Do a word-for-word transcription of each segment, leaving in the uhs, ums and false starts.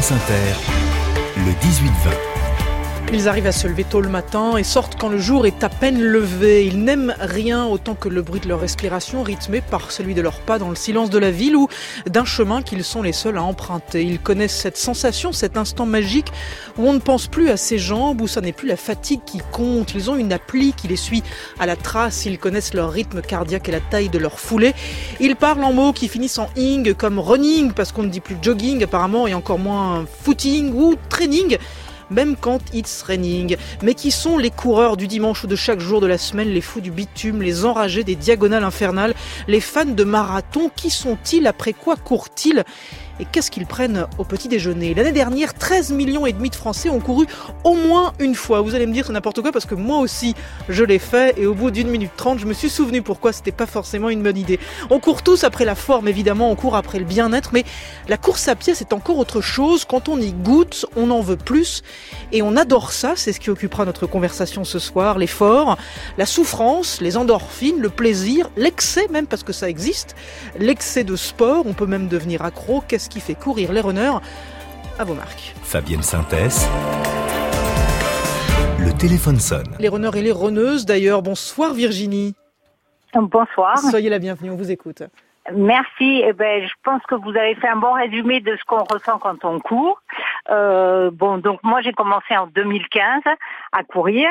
France Inter, le dix-huit vingt. Ils arrivent à se lever tôt le matin et sortent quand le jour est à peine levé. Ils n'aiment rien autant que le bruit de leur respiration rythmé par celui de leurs pas dans le silence de la ville ou d'un chemin qu'ils sont les seuls à emprunter. Ils connaissent cette sensation, cet instant magique où on ne pense plus à ses jambes, où ça n'est plus la fatigue qui compte. Ils ont une appli qui les suit à la trace. Ils connaissent leur rythme cardiaque et la taille de leur foulée. Ils parlent en mots qui finissent en ing comme running parce qu'on ne dit plus jogging apparemment et encore moins footing ou training. Même quand it's raining. Mais qui sont les coureurs du dimanche ou de chaque jour de la semaine, les fous du bitume, les enragés des diagonales infernales, les fans de marathon? Qui sont-ils? Après quoi courent-ils? Et qu'est-ce qu'ils prennent au petit déjeuner? L'année dernière, treize millions et demi de Français ont couru au moins une fois. Vous allez me dire c'est n'importe quoi parce que moi aussi je l'ai fait et au bout d'une minute trente, je me suis souvenu pourquoi c'était pas forcément une bonne idée. On court tous après la forme évidemment, on court après le bien-être, mais la course à pied c'est encore autre chose. Quand on y goûte, on en veut plus et on adore ça. C'est ce qui occupera notre conversation ce soir. L'effort, la souffrance, les endorphines, le plaisir, l'excès même parce que ça existe, l'excès de sport, on peut même devenir accro. Qu'est-ce qui fait courir les runners? À vos marques. Fabienne Synthès. Le téléphone sonne. Les runners et les runneuses d'ailleurs. Bonsoir Virginie. Bonsoir. Soyez la bienvenue, on vous écoute. Merci. Eh ben, je pense que vous avez fait un bon résumé de ce qu'on ressent quand on court. Euh, bon, donc moi j'ai commencé en deux mille quinze à courir,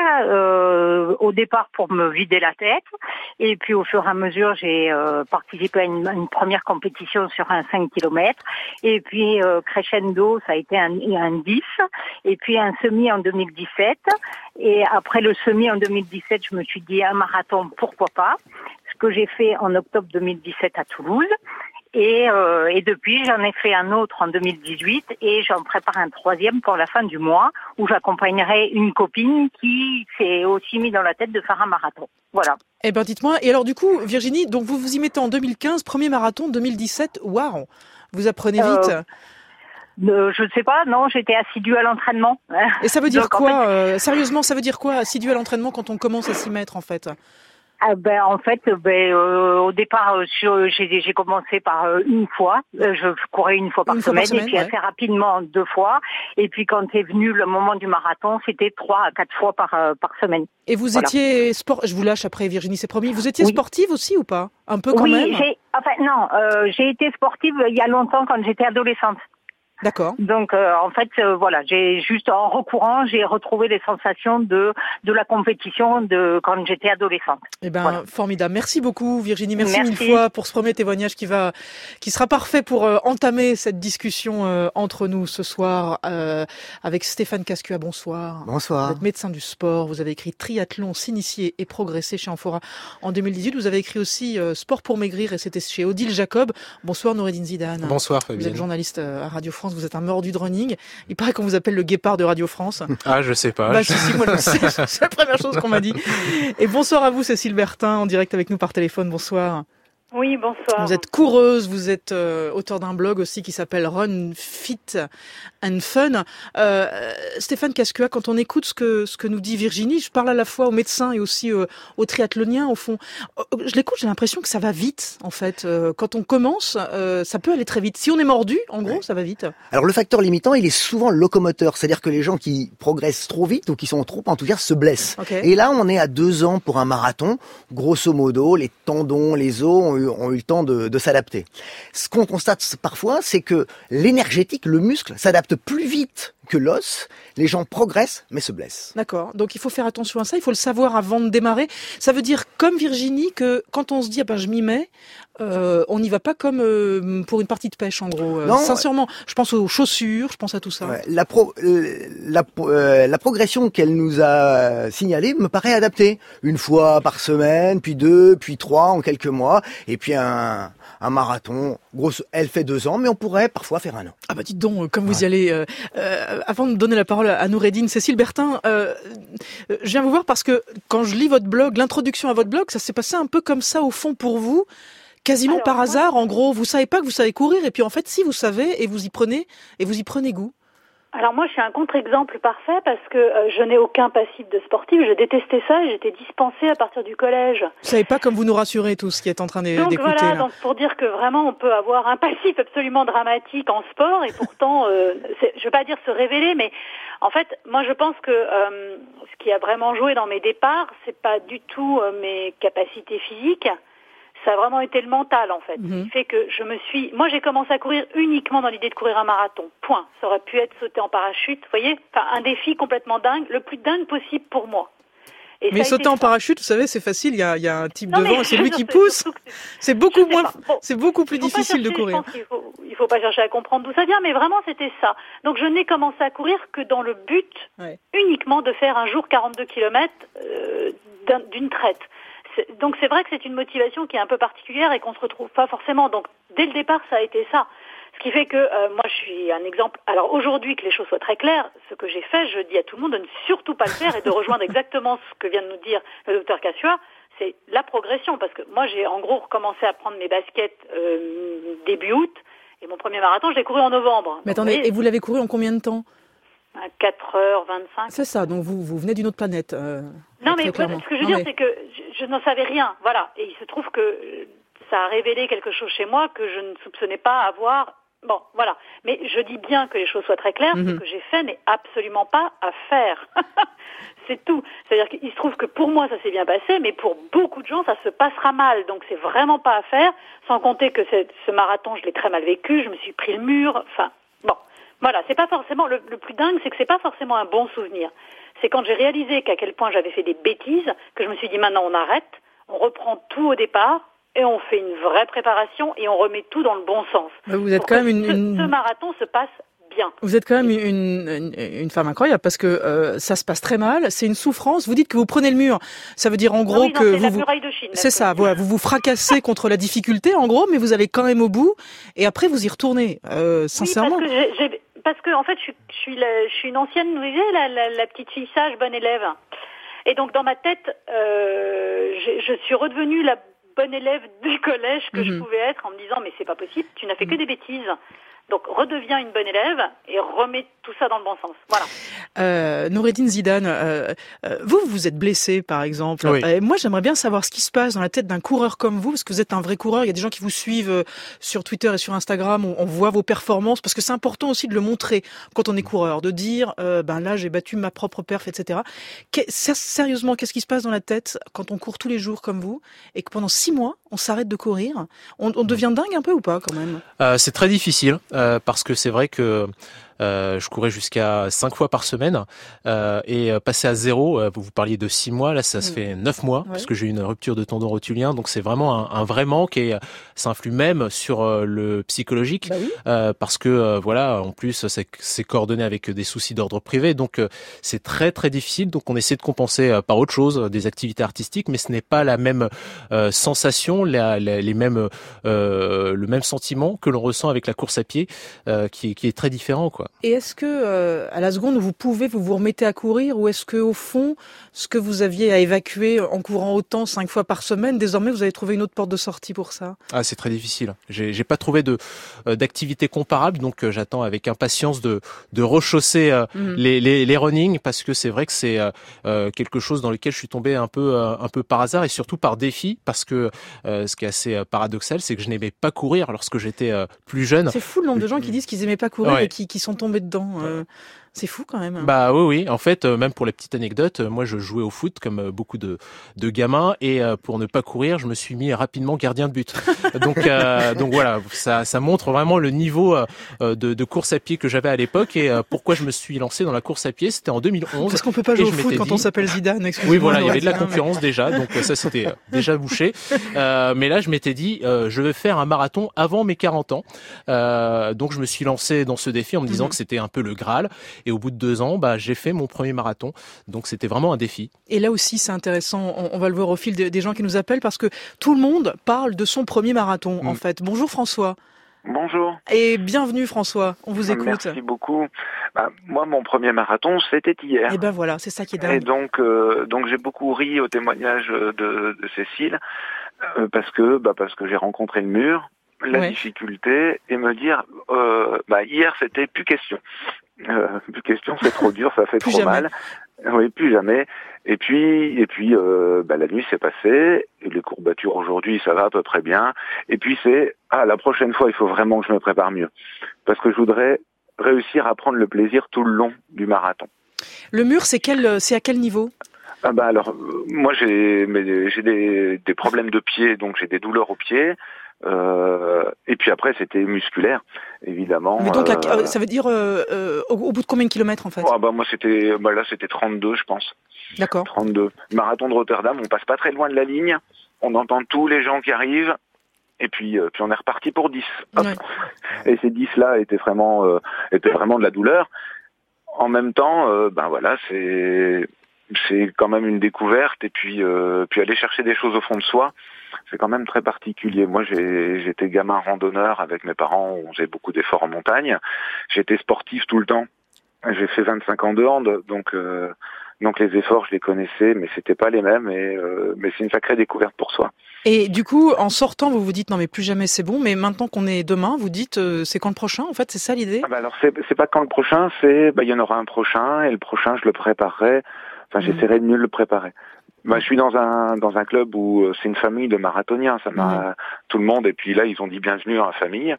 euh, au départ pour me vider la tête, et puis au fur et à mesure j'ai euh, participé à une, une première compétition sur un cinq kilomètres, et puis euh, crescendo ça a été un, un dix, et puis un semi en deux mille dix-sept, et après le semi en deux mille dix-sept je me suis dit un marathon pourquoi pas, ce que j'ai fait en octobre deux mille dix-sept à Toulouse. Et, euh, et depuis, j'en ai fait un autre en deux mille dix-huit et j'en prépare un troisième pour la fin du mois où j'accompagnerai une copine qui s'est aussi mis dans la tête de faire un marathon. Voilà. Eh ben, dites-moi. Et alors, du coup, Virginie, donc vous vous y mettez en deux mille quinze, premier marathon, deux mille dix-sept. Waouh! Vous apprenez vite. Euh, euh, je ne sais pas. Non, j'étais assidue à l'entraînement. Et ça veut dire donc, quoi en fait, euh, Sérieusement, ça veut dire quoi, assidue à l'entraînement quand on commence à s'y mettre, en fait? Ah ben, en fait, ben, euh, au départ, euh, sur, j'ai, j'ai commencé par euh, une fois. Euh, je courais une fois par, Une fois semaine, par semaine, et puis ouais. assez rapidement deux fois. Et puis quand est venu le moment du marathon, c'était trois à quatre fois par euh, par semaine. Et vous Voilà. étiez sport. Je vous lâche après, Virginie, c'est promis. Vous étiez Oui. sportive aussi ou pas? Un peu quand oui, même. j'ai. Enfin non, euh, j'ai été sportive il y a longtemps quand j'étais adolescente. D'accord. Donc euh, en fait euh, voilà, j'ai juste en recourant, j'ai retrouvé les sensations de de la compétition de quand j'étais adolescente. Eh ben Voilà. formidable. Merci beaucoup Virginie. Merci, Merci. mille fois pour ce premier témoignage qui va qui sera parfait pour euh, entamer cette discussion euh, entre nous ce soir euh, avec Stéphane Cascua. Bonsoir. Bonsoir. Vous êtes médecin du sport, vous avez écrit Triathlon, s'initier et progresser chez Amphora en deux mille dix-huit. Vous avez écrit aussi euh, Sport pour maigrir et c'était chez Odile Jacob. Bonsoir Noureddine Zidane. Bonsoir Vous êtes Fabienne. journaliste à Radio France, vous êtes un mordu de running. Il paraît qu'on vous appelle le guépard de Radio France. Ah, je sais pas. Bah si, si, moi je le sais, c'est la première chose qu'on m'a dit. Et bonsoir à vous Cécile Bertin, en direct avec nous par téléphone, bonsoir. Oui, bonsoir. Vous êtes coureuse, vous êtes euh, auteur d'un blog aussi qui s'appelle Run Fit and Fun. Euh, Stéphane Cascua, quand on écoute ce que ce que nous dit Virginie, je parle à la fois aux médecins et aussi euh, aux triathloniens au fond. Je l'écoute, j'ai l'impression que ça va vite en fait. Euh, quand on commence, euh, ça peut aller très vite. Si on est mordu, en gros, Ouais. ça va vite. Alors le facteur limitant, il est souvent le locomoteur, c'est-à-dire que les gens qui progressent trop vite ou qui sont trop enthousiastes se blessent. Ok. Et là, on est à deux ans pour un marathon. Grosso modo, les tendons, les os ont eu, ont eu le temps de, de s'adapter. Ce qu'on constate parfois, c'est que l'énergétique, le muscle, s'adapte plus vite que l'os. Les gens progressent, mais se blessent. D'accord. Donc il faut faire attention à ça. Il faut le savoir avant de démarrer. Ça veut dire, comme Virginie, que quand on se dit ah ben je m'y mets, euh, on n'y va pas comme euh, pour une partie de pêche en gros. Euh, Non. Sincèrement, je pense aux chaussures, je pense à tout ça. Ouais, la, pro, euh, la, euh, la progression qu'elle nous a signalée me paraît adaptée. Une fois par semaine, puis deux, puis trois en quelques mois, et puis un, un marathon. Grosse, elle fait deux ans, mais on pourrait parfois faire un an. Ah bah dites donc, comme vous y allez. Euh, euh, avant de donner la parole à Noureddine, Cécile Bertin, euh, je viens vous voir parce que quand je lis votre blog, l'introduction à votre blog, ça s'est passé un peu comme ça au fond pour vous. Quasiment Alors, par moi- hasard, en gros, vous savez pas que vous savez courir, et puis en fait, si vous savez, et vous y prenez, et vous y prenez goût. Alors moi, je suis un contre-exemple parfait parce que euh, je n'ai aucun passif de sportif. Je détestais ça et j'étais dispensée à partir du collège. Vous savez pas comme vous nous rassurez tous qui êtes en train de, donc d'écouter. Voilà, là. donc pour dire que vraiment on peut avoir un passif absolument dramatique en sport et pourtant, euh, c'est, je ne veux pas dire se révéler, mais en fait, moi je pense que euh, ce qui a vraiment joué dans mes départs, c'est pas du tout euh, mes capacités physiques. Ça a vraiment été le mental, en fait. Mmh. Ce qui fait que je me suis... Moi, j'ai commencé à courir uniquement dans l'idée de courir un marathon. Point. Ça aurait pu être sauter en parachute, vous voyez ? Enfin, un défi complètement dingue, le plus dingue possible pour moi. Et mais sauter en parachute, vous savez, c'est facile. Il y a, il y a un type non, devant, et c'est lui qui pousse. C'est beaucoup moins, bon, c'est beaucoup plus difficile chercher, de courir. Je pense qu'il faut, il faut pas chercher à comprendre d'où ça vient, mais vraiment, c'était ça. Donc, je n'ai commencé à courir que dans le but ouais. uniquement de faire un jour quarante-deux kilomètres euh, d'un, d'une traite. C'est, donc c'est vrai que c'est une motivation qui est un peu particulière et qu'on se retrouve pas forcément. Donc dès le départ, ça a été ça. Ce qui fait que euh, moi, je suis un exemple. Alors aujourd'hui, que les choses soient très claires, ce que j'ai fait, je dis à tout le monde de ne surtout pas le faire et de rejoindre exactement ce que vient de nous dire le docteur Cassua, c'est la progression. Parce que moi, j'ai en gros recommencé à prendre mes baskets euh, début août et mon premier marathon, je l'ai couru en novembre. Mais donc, attendez, vous voyez, et vous l'avez couru en combien de temps ? À quatre heures vingt-cinq. C'est ça, donc vous, vous venez d'une autre planète. Euh, non, mais ce que je veux non, dire, mais... c'est que je, je n'en savais rien. Voilà. Et il se trouve que ça a révélé quelque chose chez moi que je ne soupçonnais pas avoir. Bon, voilà. Mais je dis bien que les choses soient très claires. Mm-hmm. Ce que j'ai fait n'est absolument pas à faire. C'est tout. C'est-à-dire qu'il se trouve que pour moi, ça s'est bien passé, mais pour beaucoup de gens, ça se passera mal. Donc, c'est vraiment pas à faire. Sans compter que ce marathon, je l'ai très mal vécu. Je me suis pris le mur. Enfin, bon. Voilà, c'est pas forcément le, le plus dingue, c'est que c'est pas forcément un bon souvenir. C'est quand j'ai réalisé qu'à quel point j'avais fait des bêtises que je me suis dit maintenant on arrête, on reprend tout au départ et on fait une vraie préparation et on remet tout dans le bon sens. Vous êtes pour quand même une, une... Ce, ce marathon se passe bien. Vous êtes quand même une, une, une femme incroyable parce que euh, ça se passe très mal, c'est une souffrance. Vous dites que vous prenez le mur, ça veut dire en gros non, oui, non, que c'est vous, la vous... muraille de Chine. C'est ça, voilà, vous vous fracassez contre la difficulté en gros, mais vous allez quand même au bout et après vous y retournez. Euh, sincèrement. Oui, parce que j'ai, j'ai... Parce que en fait, je suis, je suis, la, je suis une ancienne, vous voyez, la, la, la petite fille sage, bonne élève. Et donc dans ma tête, euh, je, je suis redevenue la bonne élève du collège que mm-hmm. je pouvais être, en me disant mais c'est pas possible, tu n'as fait que des bêtises. Donc redeviens une bonne élève et remets tout ça dans le bon sens. Voilà. Euh, Noureddine Zidane, euh, euh, vous vous êtes blessé par exemple. Oui. Euh, moi j'aimerais bien savoir ce qui se passe dans la tête d'un coureur comme vous, parce que vous êtes un vrai coureur. Il y a des gens qui vous suivent euh, sur Twitter et sur Instagram. On, on voit vos performances parce que c'est important aussi de le montrer quand on est coureur, de dire euh, ben là j'ai battu ma propre perf, et cetera. Qu'est, sérieusement, qu'est-ce qui se passe dans la tête quand on court tous les jours comme vous et que pendant six mois on s'arrête de courir? On, on devient dingue un peu ou pas quand même? euh, C'est très difficile. Euh, parce que c'est vrai que euh, je courais jusqu'à cinq fois par semaine euh, et euh, passer à zéro, euh, vous parliez de six mois, là ça se fait neuf mois ouais. parce que j'ai eu une rupture de tendon rotulien, donc c'est vraiment un, un vrai manque et ça influe même sur euh, le psychologique bah oui. euh, parce que euh, voilà, en plus c'est, c'est coordonné avec des soucis d'ordre privé, donc euh, c'est très très difficile, donc on essaie de compenser euh, par autre chose, des activités artistiques, mais ce n'est pas la même euh, sensation, la, la, les mêmes, euh, le même sentiment que l'on ressent avec la course à pied. Euh, qui, qui est très différent, quoi. Et est-ce que euh, à la seconde où vous pouvez, vous vous remettez à courir, ou est-ce que au fond, ce que vous aviez à évacuer en courant autant cinq fois par semaine, désormais vous avez trouvé une autre porte de sortie pour ça? Ah, c'est très difficile. J'ai, j'ai pas trouvé de euh, d'activité comparable, donc euh, j'attends avec impatience de de rechausser euh, mmh. les, les les running parce que c'est vrai que c'est euh, quelque chose dans lequel je suis tombé un peu euh, un peu par hasard et surtout par défi parce que euh, ce qui est assez euh, paradoxal, c'est que je n'aimais pas courir lorsque j'étais euh, plus jeune. C'est fou le nombre de gens qui disent qu'ils aimaient pas courir ouais. et qui, qui sont tombés dedans. Euh, c'est fou quand même. Bah oui, oui. En fait, euh, même pour la petite anecdote, euh, moi je jouais au foot comme euh, beaucoup de, de gamins et euh, pour ne pas courir, je me suis mis rapidement gardien de but. donc, euh, donc voilà, ça, ça montre vraiment le niveau euh, de, de course à pied que j'avais à l'époque et euh, pourquoi je me suis lancé dans la course à pied. C'était en deux mille onze. Parce qu'on peut pas jouer au foot quand dit... on s'appelle Zidane. Oui, voilà, il y avait de la concurrence déjà, donc ça c'était euh, déjà bouché. Euh, mais là, je m'étais dit, euh, je vais faire un marathon avant mes quarante ans. Euh, donc je me suis lancé dans ce défi en me disant mm-hmm. que c'était un peu le Graal. Et au bout de deux ans, bah, j'ai fait mon premier marathon. Donc, c'était vraiment un défi. Et là aussi, c'est intéressant. On, on va le voir au fil des, des gens qui nous appellent parce que tout le monde parle de son premier marathon, mmh. en fait. Bonjour François. Bonjour. Et bienvenue François. On vous écoute. Merci beaucoup. Bah, moi, mon premier marathon, c'était hier. Et ben voilà, c'est ça qui est dingue. Et donc, euh, donc j'ai beaucoup ri au témoignage de, de Cécile euh, parce que, bah, parce que j'ai rencontré le mur. La ouais. difficulté et me dire euh, bah hier c'était plus question. Euh, plus question, c'est trop dur, ça fait plus trop jamais. mal. Oui, plus jamais. Et puis, et puis, euh, bah, la nuit s'est passée. Et les courbatures aujourd'hui, ça va à peu près bien. Et puis c'est, ah, la prochaine fois, il faut vraiment que je me prépare mieux, parce que je voudrais réussir à prendre le plaisir tout le long du marathon. Le mur, c'est quel, c'est à quel niveau ? Ah bah alors, euh, moi j'ai, mais, j'ai des, des problèmes de pied, donc j'ai des douleurs aux pieds. Euh, et puis après, c'était musculaire, évidemment. Mais donc, euh, à, ça veut dire euh, euh, au, au bout de combien de kilomètres en fait ? Ah bah moi c'était, bah là c'était trente-deux, je pense. D'accord. trente-deux. Marathon de Rotterdam, on passe pas très loin de la ligne, on entend tous les gens qui arrivent, et puis euh, puis on est reparti pour dix. Hop. Ouais. Et ces dix là étaient vraiment euh, étaient vraiment de la douleur. En même temps, euh, ben voilà, c'est c'est quand même une découverte, et puis euh, puis aller chercher des choses au fond de soi, c'est quand même très particulier. Moi, j'ai, j'étais gamin randonneur avec mes parents, on faisait beaucoup d'efforts en montagne. J'étais sportif tout le temps. J'ai fait vingt-cinq ans de hand, donc euh, donc les efforts, je les connaissais, mais c'était pas les mêmes. Et euh, mais c'est une sacrée découverte pour soi. Et du coup, en sortant, vous vous dites non mais plus jamais c'est bon. Mais maintenant qu'on est demain, vous dites euh, c'est quand le prochain ? En fait, c'est ça l'idée ? Ah bah alors c'est c'est pas quand le prochain, c'est bah il y en aura un prochain, et le prochain, je le préparerai. Enfin, mmh. j'essaierai de mieux le préparer. Bah, je suis dans un dans un club où c'est une famille de marathoniens, ça m'a mmh. tout le monde, et puis là ils ont dit bienvenue dans la famille.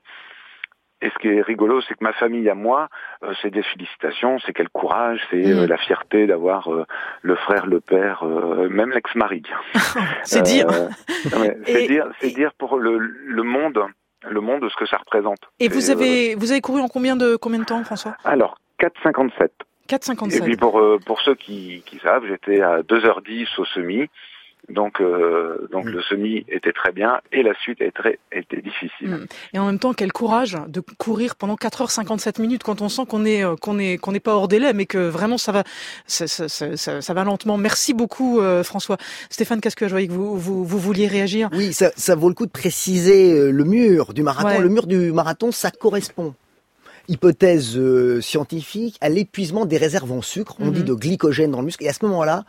Et ce qui est rigolo, c'est que ma famille à moi, euh, c'est des félicitations, c'est quel courage, c'est mmh. euh, la fierté d'avoir euh, le frère, le père, euh, même l'ex-mari. c'est euh, dire. Ouais, c'est et, dire, c'est et... dire pour le le monde, le monde ce que ça représente. Et vous avez euh... vous avez couru en combien de combien de temps, François ? Alors quatre cinquante-sept. quatre cinquante-sept. Et puis pour euh, pour ceux qui qui savent, j'étais à deux heures dix au semi. Donc, euh, donc mmh. le semi était très bien, et la suite était, était difficile. Mmh. Et en même temps, quel courage de courir pendant quatre heures cinquante-sept minutes quand on sent qu'on est qu'on est qu'on n'est pas hors délai, mais que vraiment ça va ça, ça, ça, ça, ça va lentement. Merci beaucoup, euh, François. Stéphane, qu'est-ce que je voyais que vous, vous vous vouliez réagir ? Oui, ça, ça vaut le coup de préciser le mur du marathon. Ouais. Le mur du marathon, ça correspond. Hypothèse euh, scientifique à l'épuisement des réserves en sucre. On mmh. dit de glycogène dans le muscle, et à ce moment-là,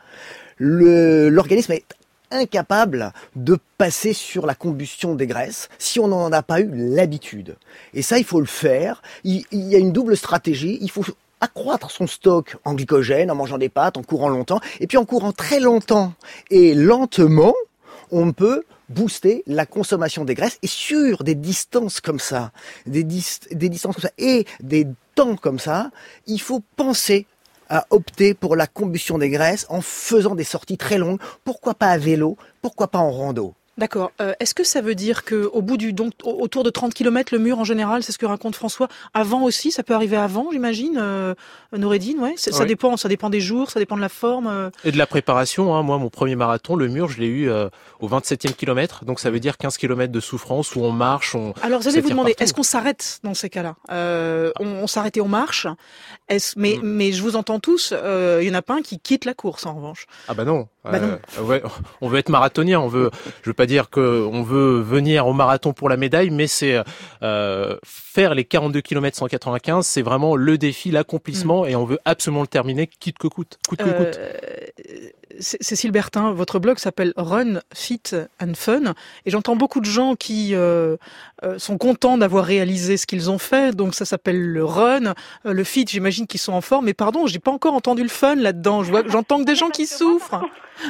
le, l'organisme est incapable de passer sur la combustion des graisses si on n'en a pas eu l'habitude. Et ça, il faut le faire. Il, il y a une double stratégie. Il faut accroître son stock en glycogène, en mangeant des pâtes, en courant longtemps. Et puis en courant très longtemps et lentement, on peut booster la consommation des graisses. Et sur des distances comme ça, des, dis- des distances comme ça et des temps comme ça, il faut penser à opter pour la combustion des graisses en faisant des sorties très longues. Pourquoi pas à vélo ? Pourquoi pas en rando ? D'accord. Euh, est-ce que ça veut dire que au bout du donc autour de trente kilomètres, le mur en général, c'est ce que raconte François, avant aussi, ça peut arriver avant, j'imagine, euh, Noureddine, ouais. Ça oui. dépend, ça dépend des jours, ça dépend de la forme. Euh... Et de la préparation. Hein. Moi, mon premier marathon, le mur, je l'ai eu euh, au vingt-septième kilomètre, donc ça veut dire quinze kilomètres de souffrance où on marche. On. Alors, j'allais vous demander, partout. Est-ce qu'on s'arrête dans ces cas-là ? euh, on, on s'arrête et on marche. Est-ce, mais, mm. mais je vous entends tous. Il euh, y en a pas un qui quitte la course en revanche. Ah bah non. Bah non. Euh, ouais, on veut être marathonien. On veut. Je veux pas dire que on veut venir au marathon pour la médaille, mais c'est euh, faire les quarante-deux kilomètres cent quatre-vingt-quinze, c'est vraiment le défi, l'accomplissement, mmh. et on veut absolument le terminer, quitte que coûte, coûte que coûte. Euh, Cécile Bertin, votre blog s'appelle Run, Fit and Fun, et j'entends beaucoup de gens qui euh, euh, sont contents d'avoir réalisé ce qu'ils ont fait, donc ça s'appelle le Run, euh, le Fit, j'imagine qu'ils sont en forme, mais pardon, j'ai pas encore entendu le fun là-dedans, je vois, j'entends que des gens qui souffrent.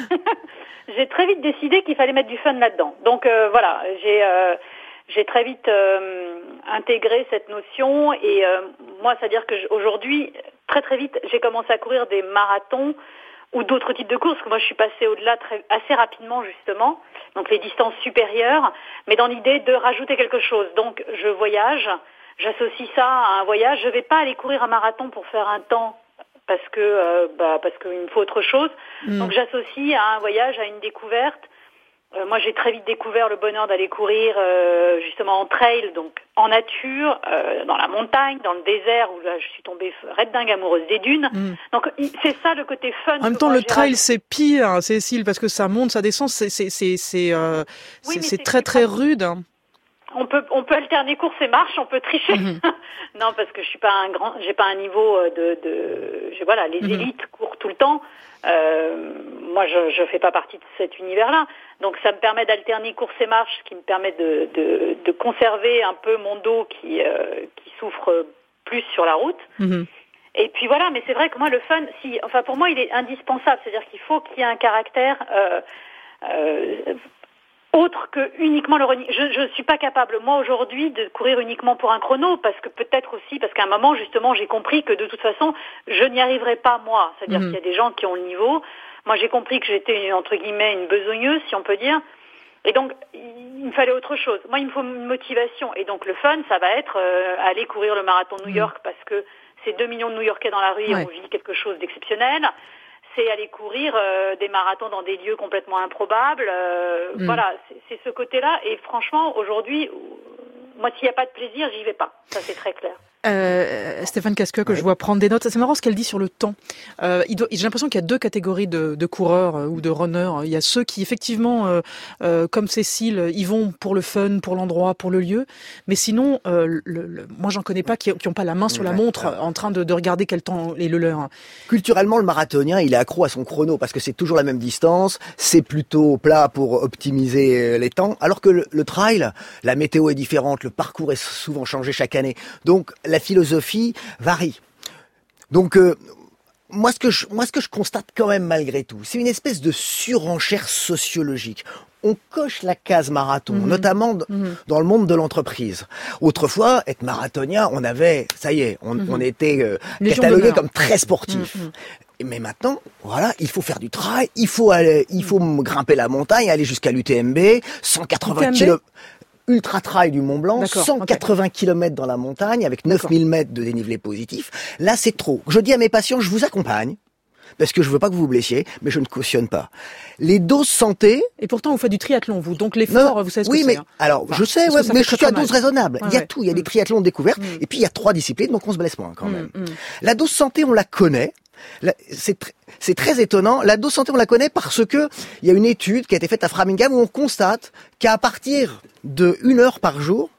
J'ai très vite décidé qu'il fallait mettre du fun là-dedans. Donc euh, voilà, j'ai euh, j'ai très vite euh, intégré cette notion, et euh, moi, c'est-à-dire que aujourd'hui, très très vite, j'ai commencé à courir des marathons ou d'autres types de courses, parce que moi je suis passée au-delà très, assez rapidement justement, donc les distances supérieures, mais dans l'idée de rajouter quelque chose. Donc je voyage, j'associe ça à un voyage, je vais pas aller courir un marathon pour faire un temps, parce que euh, bah parce qu'il me faut autre chose. Mmh. Donc j'associe à un voyage, à une découverte. Euh, moi j'ai très vite découvert le bonheur d'aller courir euh, justement en trail, donc en nature, euh, dans la montagne, dans le désert, où là je suis tombée raide dingue amoureuse des dunes. Mmh. Donc c'est ça le côté fun. En même temps, le trail rajouté. C'est pire, hein, Cécile, parce que ça monte, ça descend, c'est c'est c'est c'est, euh, oui, c'est, c'est, c'est très très rude. Hein. On peut on peut alterner course et marche, on peut tricher. Mmh. Non, parce que je suis pas un grand, j'ai pas un niveau de de, je, voilà, les mmh. élites courent tout le temps. Euh, moi, je je fais pas partie de cet univers-là. Donc, ça me permet d'alterner course et marche, ce qui me permet de de, de conserver un peu mon dos qui euh, qui souffre plus sur la route. Mmh. Et puis voilà, mais c'est vrai que moi le fun, si, enfin pour moi il est indispensable, c'est-à-dire qu'il faut qu'il y ait un caractère euh, euh, autre que uniquement le running. Je je suis pas capable moi aujourd'hui de courir uniquement pour un chrono, parce que peut-être aussi parce qu'à un moment justement j'ai compris que de toute façon je n'y arriverai pas moi, c'est-à-dire mmh. qu'il y a des gens qui ont le niveau. Moi j'ai compris que j'étais entre guillemets une besogneuse, si on peut dire. Et donc, il me fallait autre chose. Moi, il me faut une motivation. Et donc, le fun, ça va être euh, aller courir le marathon de New York parce que c'est deux millions de New-Yorkais dans la rue et ouais. on vit quelque chose d'exceptionnel. C'est aller courir euh, des marathons dans des lieux complètement improbables. Euh, mm. Voilà, c'est, c'est ce côté-là. Et franchement, aujourd'hui, moi, s'il n'y a pas de plaisir, j'y vais pas. Ça, c'est très clair. Euh, Stéphane Casqueux, que ouais. je vois prendre des notes. C'est marrant ce qu'elle dit sur le temps. Euh, il doit, j'ai l'impression qu'il y a deux catégories de, de coureurs euh, ou de runners. Il y a ceux qui, effectivement, euh, euh, comme Cécile, ils vont pour le fun, pour l'endroit, pour le lieu. Mais sinon, euh, le, le, moi, j'en connais pas qui n'ont pas la main sur la montre en train de, de regarder quel temps est le leur. Culturellement, le marathonien, il est accro à son chrono parce que c'est toujours la même distance. C'est plutôt plat pour optimiser les temps. Alors que le, le trail, la météo est différente, le parcours est souvent changé chaque année. Donc, la philosophie varie. Donc, euh, moi, ce que je, moi, ce que je constate quand même malgré tout, c'est une espèce de surenchère sociologique. On coche la case marathon, mmh. notamment d- mmh. dans le monde de l'entreprise. Autrefois, être marathonien, on avait, ça y est, on, mmh. on était euh, catalogué comme très sportif. Mmh. Mais maintenant, voilà, il faut faire du trail, il faut aller, il faut mmh. grimper la montagne, aller jusqu'à l'U T M B, cent quatre-vingts kilomètres. Ultra trail du Mont Blanc, D'accord, cent quatre-vingts okay. kilomètres dans la montagne avec neuf mille mètres de dénivelé positif. Là, c'est trop. Je dis à mes patients, je vous accompagne parce que je veux pas que vous vous blessiez, mais je ne cautionne pas. Les doses santé. Et pourtant, vous faites du triathlon, vous. Donc l'effort, non, vous savez ce oui, que mais, c'est. Hein. Alors, enfin, je sais, ouais, mais je suis à dose raisonnable. Ouais, il y a ouais. tout. Il y a mmh. des triathlons découvertes. Mmh. Et puis, il y a trois disciplines, donc on se blesse moins quand mmh. même. Mmh. La dose santé, on la connaît. La, c'est, tr- c'est très étonnant. La dose santé, on la connaît parce que il y a une étude qui a été faite à Framingham où on constate qu'à partir de une heure par jour,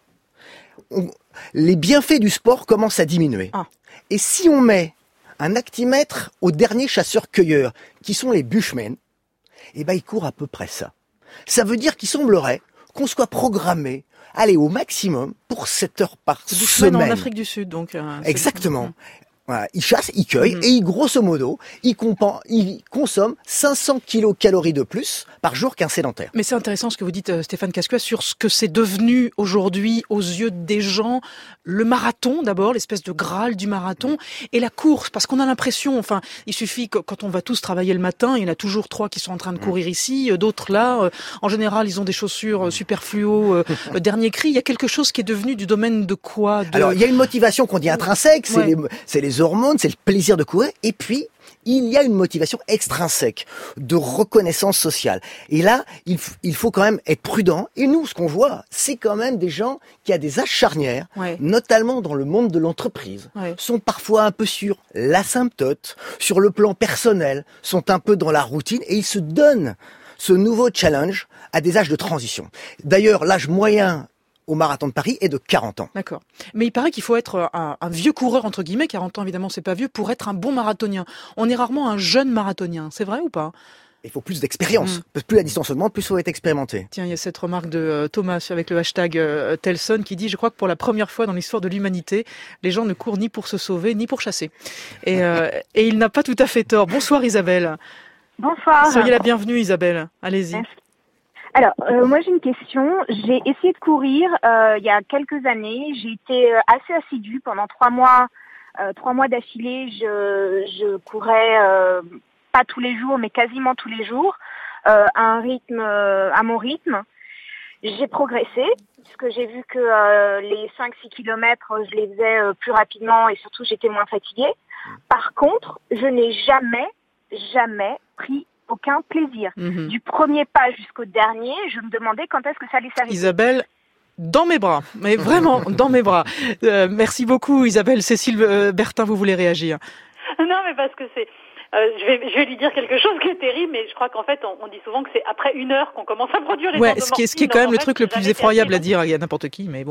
on, les bienfaits du sport commencent à diminuer. Ah. Et si on met un actimètre aux derniers chasseurs-cueilleurs, qui sont les bushmen, eh ben, ils courent à peu près ça. Ça veut dire qu'il semblerait qu'on soit programmé aller au maximum pour sept heures par c'est semaine. En Afrique du Sud, donc. Euh, Exactement. Voilà, il chasse, il cueille, mmh. et il, grosso modo, il, compen- il consomme cinq cents kilocalories de plus par jour qu'un sédentaire. Mais c'est intéressant ce que vous dites, Stéphane Casqueux, sur ce que c'est devenu aujourd'hui, aux yeux des gens, le marathon d'abord, l'espèce de Graal du marathon, mmh. et la course, parce qu'on a l'impression, enfin, il suffit que quand on va tous travailler le matin, il y en a toujours trois qui sont en train de courir mmh. ici, d'autres là, euh, en général, ils ont des chaussures euh, super fluo, euh, euh, dernier cri, il y a quelque chose qui est devenu du domaine de quoi de... Alors, il y a une motivation qu'on dit intrinsèque, c'est, ouais. les, c'est les hormones, c'est le plaisir de courir, et puis il y a une motivation extrinsèque de reconnaissance sociale. Et là, il, f- il faut quand même être prudent. Et nous, ce qu'on voit, c'est quand même des gens qui, à des âges charnières, ouais. notamment dans le monde de l'entreprise, ouais. sont parfois un peu sur l'asymptote, sur le plan personnel, sont un peu dans la routine, et ils se donnent ce nouveau challenge à des âges de transition. D'ailleurs, l'âge moyen au marathon de Paris est de quarante ans. D'accord. Mais il paraît qu'il faut être un, un vieux coureur, entre guillemets, quarante ans évidemment c'est pas vieux, pour être un bon marathonien. On est rarement un jeune marathonien, c'est vrai ou pas ? Il faut plus d'expérience. Mmh. Plus la distance augmente, plus il faut être expérimenté. Tiens, il y a cette remarque de euh, Thomas avec le hashtag euh, Telson qui dit « Je crois que pour la première fois dans l'histoire de l'humanité, les gens ne courent ni pour se sauver, ni pour chasser. » Et, euh, et il n'a pas tout à fait tort. Bonsoir Isabelle. Bonsoir. Soyez la bienvenue Isabelle. Allez-y. Merci. Alors, euh, moi j'ai une question. J'ai essayé de courir euh, il y a quelques années. J'ai été euh, assez assidue pendant trois mois, euh, trois mois d'affilée. Je, je courais euh, pas tous les jours, mais quasiment tous les jours, euh, à un rythme, euh, à mon rythme. J'ai progressé puisque j'ai vu que euh, les cinq six kilomètres, je les faisais euh, plus rapidement et surtout j'étais moins fatiguée. Par contre, je n'ai jamais, jamais pris aucun plaisir. Mmh. Du premier pas jusqu'au dernier, je me demandais quand est-ce que ça allait s'arrêter. Isabelle, dans mes bras, mais vraiment dans mes bras. Euh, merci beaucoup Isabelle. Cécile euh, Bertin, vous voulez réagir ? Non, mais parce que c'est... Euh, je, vais, je vais lui dire quelque chose qui est terrible, mais je crois qu'en fait, on, on dit souvent que c'est après une heure qu'on commence à produire les ouais, ondes de ce qui est, ce qui est morphine, quand même le fait, truc le plus effroyable à dire, il y a n'importe qui, mais bon.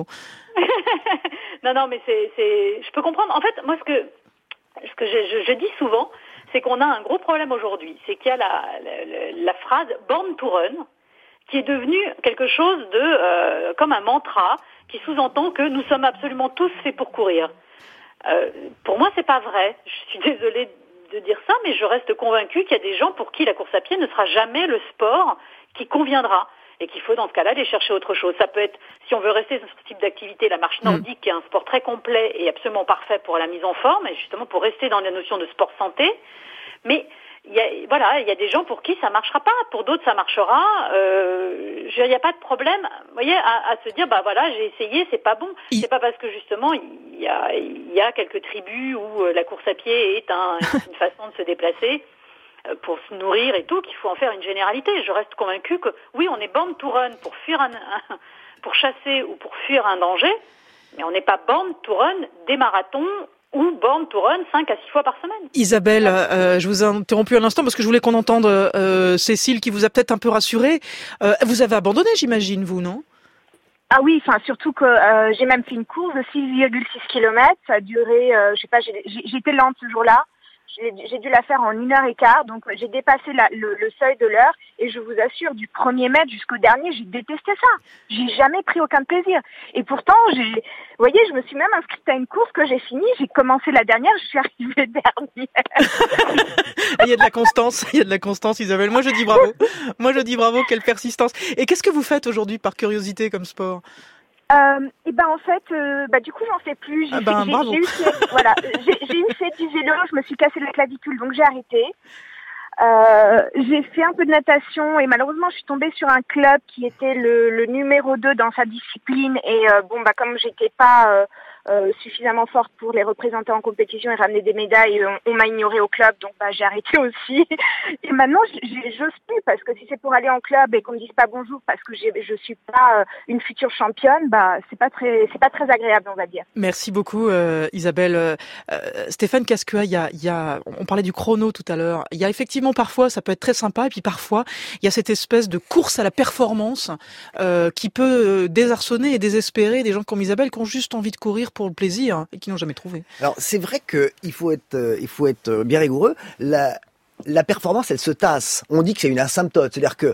non, non, mais c'est, c'est... Je peux comprendre. En fait, moi, ce que, ce que je, je, je dis souvent, c'est qu'on a un gros problème aujourd'hui. C'est qu'il y a la, la, la phrase « born to run » qui est devenue quelque chose de euh, comme un mantra qui sous-entend que nous sommes absolument tous faits pour courir. Euh, pour moi, c'est pas vrai. Je suis désolée de dire ça, mais je reste convaincue qu'il y a des gens pour qui la course à pied ne sera jamais le sport qui conviendra. Et qu'il faut dans ce cas-là aller chercher autre chose. Ça peut être, si on veut rester sur ce type d'activité, la marche nordique, mmh. qui est un sport très complet et absolument parfait pour la mise en forme, et justement pour rester dans la notion de sport santé. Mais il y a, voilà, il y a des gens pour qui ça marchera pas, pour d'autres ça marchera. Euh, il n'y a pas de problème, vous voyez, à, à se dire bah voilà, j'ai essayé, c'est pas bon. Il... C'est pas parce que justement il y a, il y a quelques tribus où la course à pied est un, une façon de se déplacer pour se nourrir et tout, qu'il faut en faire une généralité. Je reste convaincue que, oui, on est born to run pour fuir un, un, pour chasser ou pour fuir un danger, mais on n'est pas born to run des marathons ou born to run cinq à six fois par semaine. Isabelle, euh, je vous ai interrompu un instant parce que je voulais qu'on entende euh, Cécile qui vous a peut-être un peu rassuré. Euh, vous avez abandonné, j'imagine, vous, non ? Ah oui, enfin surtout que euh, j'ai même fait une course de six virgule six kilomètres. Ça a duré, euh, je sais pas, j'ai, j'étais lente ce jour-là. J'ai, j'ai dû la faire en une heure et quart, donc j'ai dépassé la, le, le seuil de l'heure et je vous assure, du premier mètre jusqu'au dernier, j'ai détesté ça. J'ai jamais pris aucun plaisir. Et pourtant, j'ai, vous voyez, je me suis même inscrite à une course que j'ai finie. J'ai commencé la dernière, je suis arrivée dernière. Il y a de la constance, il y a de la constance, Isabelle. Moi, je dis bravo. Moi, je dis bravo, quelle persistance. Et qu'est-ce que vous faites aujourd'hui par curiosité comme sport ? Euh, et ben en fait, euh, bah du coup j'en fais plus. J'ai, ah ben, fait, j'ai, j'ai, eu, voilà, j'ai, j'ai eu fait du vélo, je me suis cassé la clavicule, donc j'ai arrêté. Euh, j'ai fait un peu de natation et malheureusement je suis tombée sur un club qui était le, le numéro deux dans sa discipline et euh, bon bah comme j'étais pas euh, euh, suffisamment forte pour les représenter en compétition et ramener des médailles, on, on m'a ignorée au club, donc bah j'ai arrêté aussi. Et maintenant j'ai, j'ose plus parce que si c'est pour aller en club et qu'on me dise pas bonjour parce que j'ai, je suis pas euh, une future championne, bah c'est pas très c'est pas très agréable, on va dire. Merci beaucoup euh, Isabelle. Euh, Stéphane Casqueua, il y a il y a on parlait du chrono tout à l'heure. Il y a effectivement parfois ça peut être très sympa et puis parfois il y a cette espèce de course à la performance euh, qui peut désarçonner et désespérer des gens comme Isabelle qui ont juste envie de courir pour le plaisir et qui n'ont jamais trouvé. Alors c'est vrai que il faut être euh, il faut être bien rigoureux. La la performance elle se tasse. On dit que c'est une asymptote, c'est-à-dire que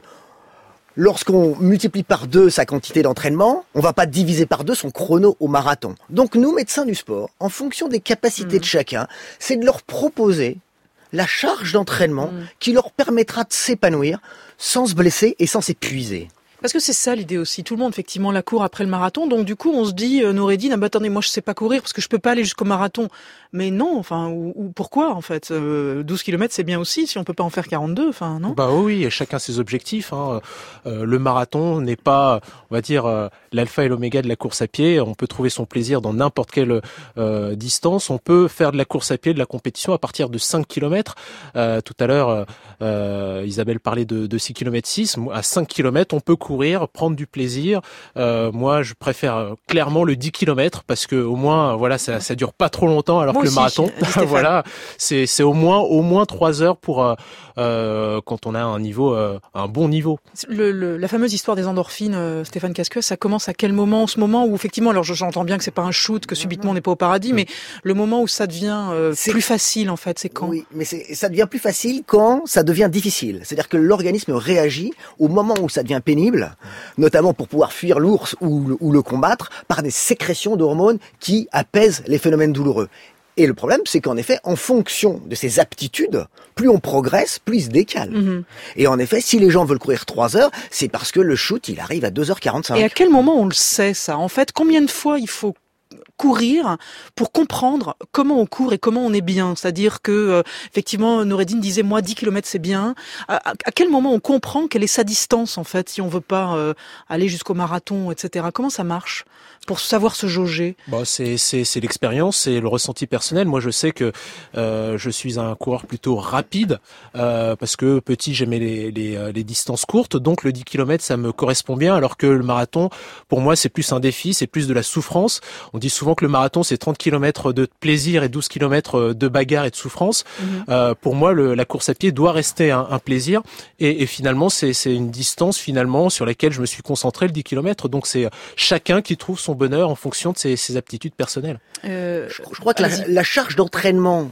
lorsqu'on multiplie par deux sa quantité d'entraînement, on va pas diviser par deux son chrono au marathon. Donc nous médecins du sport, en fonction des capacités mmh. de chacun, c'est de leur proposer la charge d'entraînement mmh. qui leur permettra de s'épanouir sans se blesser et sans s'épuiser. Parce que c'est ça l'idée aussi. Tout le monde effectivement la court après le marathon. Donc du coup on se dit, euh, Noureddine, ah bah attendez, moi je sais pas courir parce que je peux pas aller jusqu'au marathon. Mais non, enfin, ou, ou pourquoi en fait euh, douze kilomètres c'est bien aussi si on peut pas en faire quarante-deux, enfin non. Bah oui, et chacun ses objectifs. Hein. Euh, le marathon n'est pas, on va dire, euh, l'alpha et l'oméga de la course à pied. On peut trouver son plaisir dans n'importe quelle euh, distance. On peut faire de la course à pied, de la compétition à partir de cinq kilomètres. Euh, tout à l'heure, euh, Isabelle parlait de, de six kilomètres six. À cinq kilomètres, on peut courir, prendre du plaisir. Euh, moi, je préfère clairement le dix kilomètres parce que au moins, voilà, ça, ça dure pas trop longtemps. Alors moi que aussi, le marathon, voilà, c'est c'est au moins au moins trois heures pour euh, euh, quand on a un niveau, euh, un bon niveau. Le, le, la fameuse histoire des endorphines, euh, Stéphane Casqueua, ça commence à quel moment, en ce moment où effectivement, alors j'entends bien que c'est pas un shoot, que subitement on n'est pas au paradis, mais le moment où ça devient euh, plus facile en fait, c'est quand ? Oui, mais c'est, ça devient plus facile quand ça devient difficile. C'est-à-dire que l'organisme réagit au moment où ça devient pénible, notamment pour pouvoir fuir l'ours ou, ou le combattre, par des sécrétions d'hormones qui apaisent les phénomènes douloureux. Et le problème, c'est qu'en effet, en fonction de ces aptitudes, plus on progresse, plus il se décale. Mmh. Et en effet, si les gens veulent courir trois heures, c'est parce que le shoot, il arrive à deux heures quarante-cinq. Et à quel moment on le sait, ça ? En fait, combien de fois il faut courir pour comprendre comment on court et comment on est bien, c'est-à-dire que euh, effectivement Noureddine disait moi dix kilomètres c'est bien. À, à, à quel moment on comprend quelle est sa distance en fait si on veut pas euh, aller jusqu'au marathon, et cetera. Comment ça marche pour savoir se jauger ? Bon, c'est c'est c'est l'expérience, c'est le ressenti personnel. Moi, je sais que euh, je suis un coureur plutôt rapide euh, parce que petit j'aimais les les les distances courtes, donc le dix kilomètres ça me correspond bien, alors que le marathon pour moi c'est plus un défi, c'est plus de la souffrance. On dit souvent que le marathon c'est trente kilomètres de plaisir et douze kilomètres de bagarre et de souffrance. Mmh. Euh, pour moi, le, la course à pied doit rester un, un plaisir et, et finalement c'est c'est une distance finalement sur laquelle je me suis concentré le dix kilomètres. Donc c'est chacun qui trouve son bonheur en fonction de ses, ses aptitudes personnelles. Euh, je, je crois que la, la charge d'entraînement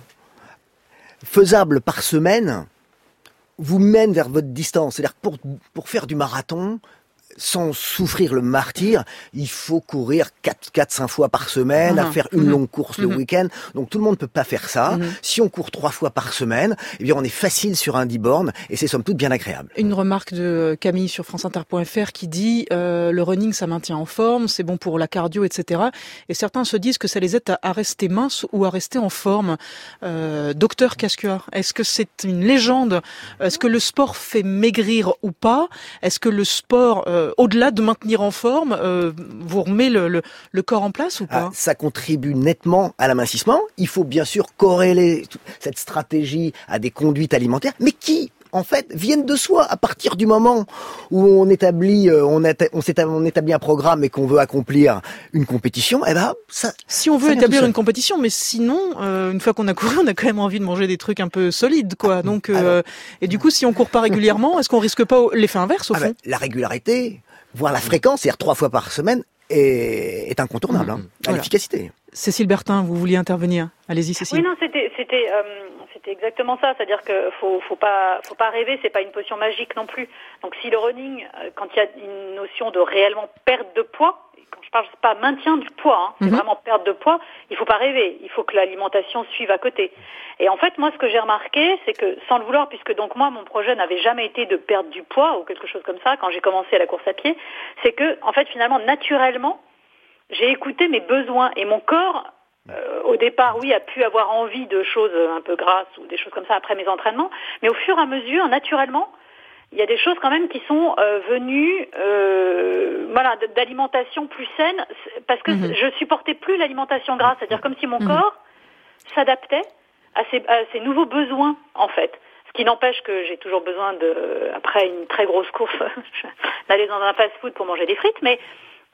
faisable par semaine vous mène vers votre distance. C'est-à-dire que pour, pour faire du marathon, sans souffrir le martyre, il faut courir quatre cinq fois par semaine, mmh. à faire une mmh. longue course mmh. le week-end. Donc tout le monde ne peut pas faire ça. Mmh. Si on court trois fois par semaine, eh bien on est facile sur un dix bornes et c'est somme toute bien agréable. Une remarque de Camille sur franceinter point f r qui dit euh, le running ça maintient en forme, c'est bon pour la cardio, et cetera. Et certains se disent que ça les aide à, à rester minces ou à rester en forme. Euh, docteur Cascua, est-ce que c'est une légende? Est-ce que le sport fait maigrir ou pas? Est-ce que le sport euh, au-delà de maintenir en forme, euh, vous remet le, le, le corps en place ou pas? Ah, ça contribue nettement à l'amincissement. Il faut bien sûr corréler cette stratégie à des conduites alimentaires, mais qui, en fait, viennent de soi à partir du moment où on établit, euh, on, éta- on, s'établit, on établit un programme et qu'on veut accomplir une compétition. Eh ben, ça. Si on veut établir une compétition, mais sinon, euh, une fois qu'on a couru, on a quand même envie de manger des trucs un peu solides, quoi. Donc, euh, Alors, et du coup, si on court pas régulièrement, est-ce qu'on risque pas l'effet inverse au ah fond? ben, La régularité, voire la fréquence, c'est-à-dire trois fois par semaine, est, est incontournable mmh. hein, à voilà. l'efficacité. Cécile Bertin, vous vouliez intervenir? Allez-y, Cécile. Oui, non, c'était, c'était, euh, c'était exactement ça. C'est-à-dire que faut, faut pas, faut pas rêver. C'est pas une potion magique non plus. Donc, si le running, quand il y a une notion de réellement perte de poids, quand je parle pas maintien du poids, hein, c'est mm-hmm. vraiment perte de poids, il faut pas rêver. Il faut que l'alimentation suive à côté. Et en fait, moi, ce que j'ai remarqué, c'est que, sans le vouloir, puisque donc moi, mon projet n'avait jamais été de perdre du poids ou quelque chose comme ça quand j'ai commencé la course à pied, c'est que, en fait, finalement, naturellement, j'ai écouté mes besoins et mon corps, euh, au départ, oui, a pu avoir envie de choses un peu grasses ou des choses comme ça après mes entraînements, mais au fur et à mesure, naturellement, il y a des choses quand même qui sont euh, venues, euh, voilà, d'alimentation plus saine, parce que mmh. je supportais plus l'alimentation grasse, c'est-à-dire comme si mon mmh. corps s'adaptait à ces, à ces nouveaux besoins, en fait. Ce qui n'empêche que j'ai toujours besoin de, après une très grosse course, d'aller dans un fast-food pour manger des frites, mais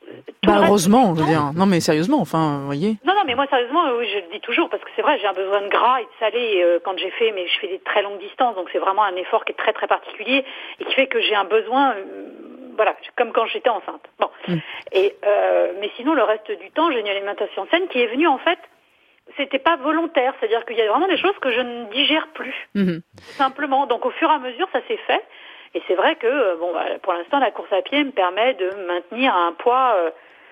bah heureusement, je veux dire. Non mais sérieusement, enfin, vous voyez. Non, non, mais moi sérieusement, oui, je le dis toujours parce que c'est vrai, j'ai un besoin de gras et de salé euh, quand j'ai fait, mais je fais des très longues distances, donc c'est vraiment un effort qui est très très particulier et qui fait que j'ai un besoin, euh, voilà, comme quand j'étais enceinte. Bon, mm. et euh, mais sinon le reste du temps, j'ai une alimentation saine qui est venue en fait. C'était pas volontaire, c'est-à-dire qu'il y a vraiment des choses que je ne digère plus, mm-hmm. simplement. Donc au fur et à mesure, ça s'est fait. Et c'est vrai que, bon, pour l'instant, la course à pied me permet de maintenir un poids euh,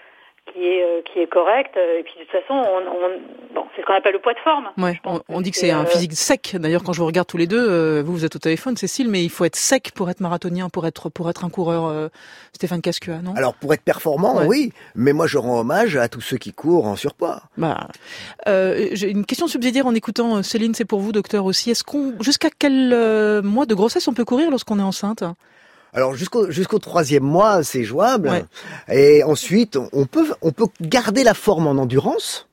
qui est euh, qui est correct. Et puis de toute façon, on, on, bon, c'est ce qu'on appelle le poids de forme. Ouais, on, on dit que c'est, c'est euh... un physique sec. D'ailleurs, quand je vous regarde tous les deux, euh, vous vous êtes au téléphone, Cécile, mais il faut être sec pour être marathonien, pour être pour être un coureur. Euh, Stéphane Cascua, non? Alors pour être performant, ouais. oui, mais moi je rends hommage à tous ceux qui courent en surpoids. Bah, euh, j'ai une question subsidiaire en écoutant Céline, c'est pour vous, docteur aussi. Est-ce qu'on, jusqu'à quel euh, mois de grossesse on peut courir lorsqu'on est enceinte? Alors jusqu'au jusqu'au troisième mois, c'est jouable. Ouais. Et ensuite, on peut on peut garder la forme en endurance,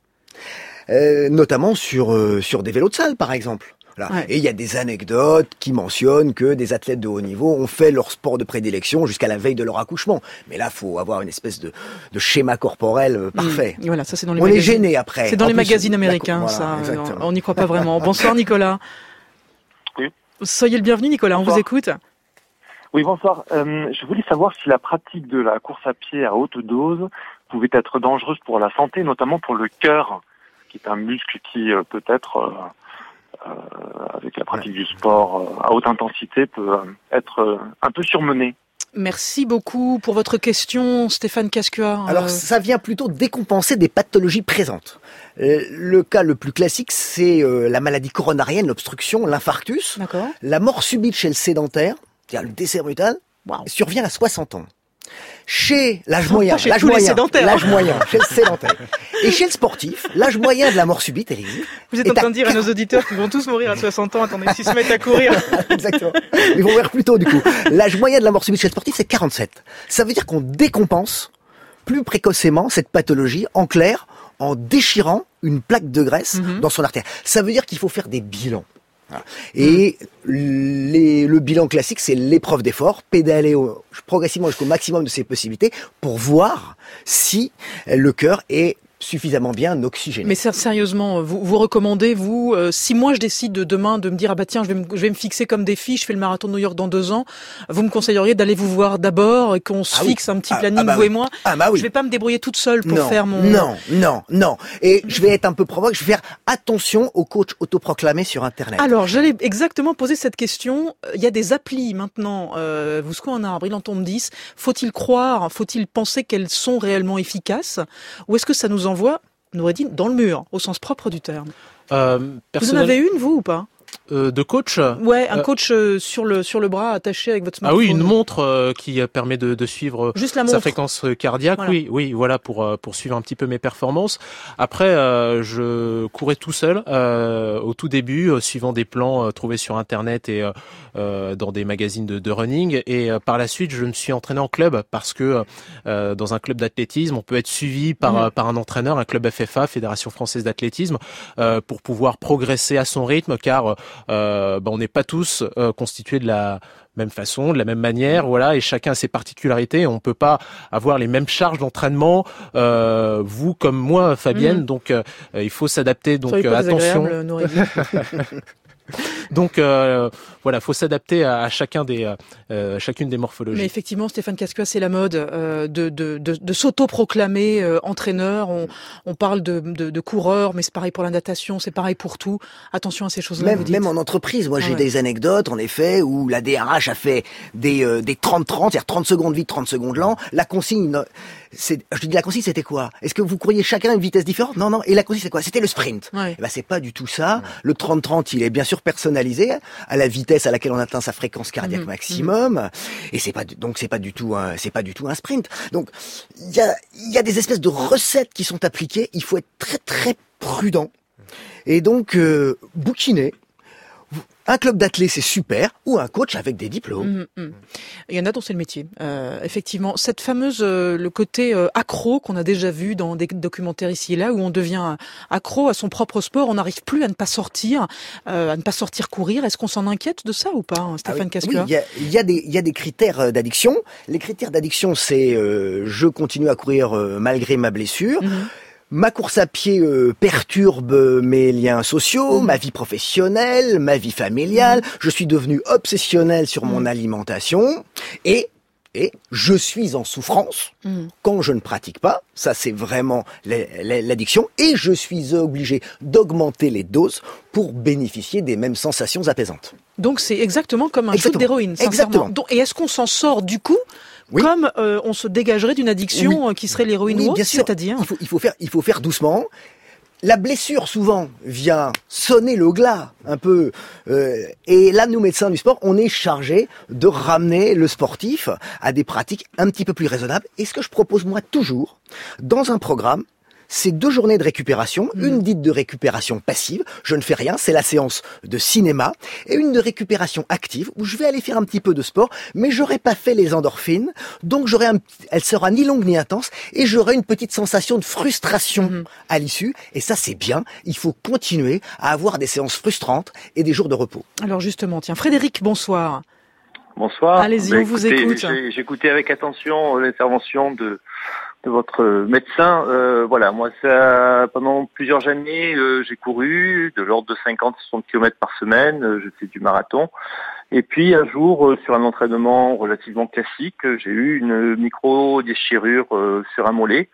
euh, notamment sur euh, sur des vélos de salle, par exemple. Voilà. Ouais. Et il y a des anecdotes qui mentionnent que des athlètes de haut niveau ont fait leur sport de prédilection jusqu'à la veille de leur accouchement. Mais là, faut avoir une espèce de, de schéma corporel euh, parfait. Mmh. Voilà, ça c'est dans les on magazines. est gêné après. C'est dans en les plus, magazines américains, voilà, ça. On n'y croit pas vraiment. Bonsoir Nicolas. Oui. Soyez le bienvenu Nicolas, bonsoir. On vous écoute. Oui, bonsoir. Euh, je voulais savoir si la pratique de la course à pied à haute dose pouvait être dangereuse pour la santé, notamment pour le cœur, qui est un muscle qui euh, peut être, euh, euh, avec la pratique du sport euh, à haute intensité, peut euh, être euh, un peu surmené. Merci beaucoup pour votre question, Stéphane Cascua. Alors, ça vient plutôt décompenser des pathologies présentes. Euh, le cas le plus classique, c'est euh, la maladie coronarienne, l'obstruction, l'infarctus. D'accord. La mort subite chez le sédentaire, c'est-à-dire le décès brutal, wow. survient à soixante ans. Chez l'âge non, moyen, chez l'âge tous moyen, les sédentaires. l'âge moyen, chez le sédentaire. Et chez le sportif, l'âge moyen de la mort subite, Élise. Vous êtes en train de dire à nos auditeurs qu'ils vont tous mourir à soixante ans, attendez, s'ils se mettent à courir. Exactement. Ils vont mourir plus tôt, du coup. L'âge moyen de la mort subite chez le sportif, c'est quarante-sept. Ça veut dire qu'on décompense plus précocement cette pathologie, en clair, en déchirant une plaque de graisse mm-hmm. dans son artère. Ça veut dire qu'il faut faire des bilans. Et les, le bilan classique, c'est l'épreuve d'effort, pédaler au, progressivement jusqu'au maximum de ses possibilités pour voir si le cœur est suffisamment bien oxygéné. Mais sérieusement, vous, vous recommandez, vous, euh, si moi je décide de demain de me dire, ah bah tiens, je vais me, je vais me fixer comme défi, je fais le marathon de New York dans deux ans, vous me conseilleriez d'aller vous voir d'abord et qu'on se ah fixe oui. un petit ah, planning, ah bah vous oui. et moi. Ah bah oui. Je vais pas me débrouiller toute seule pour non, faire mon... Non, non, non. Et je vais être un peu provoque, je vais faire attention aux coachs autoproclamés sur Internet. Alors, j'allais exactement poser cette question. Il y a des applis maintenant, euh, vous secouez un arbre, il en tombe dix. Faut-il croire, faut-il penser qu'elles sont réellement efficaces? Ou est-ce que ça nous envoie, Noureddine, dans le mur, au sens propre du terme? euh, Vous en avez une, vous, ou pas? Euh, de coach? Ouais, un euh, coach euh, sur le sur le bras attaché avec votre smartphone. Ah oui, une montre euh, qui permet de, de suivre Juste la sa montre. fréquence cardiaque. Voilà. Oui, oui, voilà pour euh, pour suivre un petit peu mes performances. Après, euh, je courais tout seul euh, au tout début, euh, suivant des plans euh, trouvés sur internet et euh, euh, dans des magazines de, de running. Et euh, par la suite, je me suis entraîné en club parce que euh, dans un club d'athlétisme, on peut être suivi par mmh. par un entraîneur, un club F F A, Fédération française d'athlétisme, euh, pour pouvoir progresser à son rythme, car euh, ben, on n'est pas tous euh, constitués de la même façon, de la même manière, voilà, et chacun a ses particularités. On peut pas avoir les mêmes charges d'entraînement, euh, vous comme moi, Fabienne. Mmh. Donc, euh, il faut s'adapter. Donc, Soyez pas attention. Donc euh, voilà, faut s'adapter à, à chacun des, euh, chacune des morphologies. Mais effectivement, Stéphane Cascua, c'est la mode euh, de, de, de, de s'auto-proclamer euh, entraîneur. On, on parle de, de, de coureur, mais c'est pareil pour la natation, c'est pareil pour tout. Attention à ces choses-là. Même, vous dites. même en entreprise, moi j'ai ah ouais. des anecdotes en effet où la D R H a fait des euh, des trente trente, c'est-à-dire trente secondes vite, trente secondes lent. La consigne, c'est, je dis la consigne, c'était quoi? Est-ce que vous courriez chacun à une vitesse différente? Non, non. Et la consigne, c'est quoi? C'était le sprint. Ouais. Et ben c'est pas du tout ça. Ouais. Le trente trente, il est bien sûr personnalisé à la vitesse à laquelle on atteint sa fréquence cardiaque mmh. maximum, mmh. et c'est pas donc c'est pas du tout un c'est pas du tout un sprint. Donc il y a il y a des espèces de recettes qui sont appliquées. Il faut être très très prudent. Et donc euh, bouquiner. Un club d'athlètes, c'est super, ou un coach avec des diplômes. Mmh, mmh. Il y en a dont c'est le métier. Euh, effectivement, cette fameuse, euh, le côté euh, accro qu'on a déjà vu dans des documentaires ici et là, où on devient accro à son propre sport, on n'arrive plus à ne pas sortir, euh, à ne pas sortir courir. Est-ce qu'on s'en inquiète de ça ou pas, hein, Stéphane ah oui, Cascua? Oui, il y a, il y a des, il y a des critères d'addiction. Les critères d'addiction, c'est euh, je continue à courir euh, malgré ma blessure. Mmh. Ma course à pied euh, perturbe mes liens sociaux, mmh. ma vie professionnelle, ma vie familiale. Mmh. Je suis devenu obsessionnel sur mmh. mon alimentation et et je suis en souffrance mmh. quand je ne pratique pas. Ça, c'est vraiment l'addiction. Et je suis obligé d'augmenter les doses pour bénéficier des mêmes sensations apaisantes. Donc, c'est exactement comme un exactement. shoot d'héroïne, sincèrement. Donc, et est-ce qu'on s'en sort du coup? Oui. Comme euh, on se dégagerait d'une addiction oui. qui serait l'héroïne oui, ou autre, c'est-à-dire il faut, il faut faire, il faut faire doucement. La blessure souvent vient sonner le glas un peu, euh, et là nous médecins du sport, on est chargé de ramener le sportif à des pratiques un petit peu plus raisonnables. Et ce que je propose moi toujours dans un programme, c'est deux journées de récupération, mmh. une dite de récupération passive, je ne fais rien, c'est la séance de cinéma, et une de récupération active, où je vais aller faire un petit peu de sport, mais j'aurai pas fait les endorphines, donc j'aurai un, elle sera ni longue ni intense, et j'aurai une petite sensation de frustration mmh. à l'issue, et ça c'est bien, il faut continuer à avoir des séances frustrantes et des jours de repos. Alors justement, tiens, Frédéric, bonsoir. Bonsoir. Allez-y, bah, on vous écoute. J'ai, j'ai écouté avec attention l'intervention de de votre médecin. Euh, voilà, moi, ça, pendant plusieurs années, euh, j'ai couru de l'ordre de cinquante à soixante kilomètres par semaine. Euh, je fais du marathon. Et puis, un jour, euh, sur un entraînement relativement classique, j'ai eu une micro-déchirure euh, sur un mollet.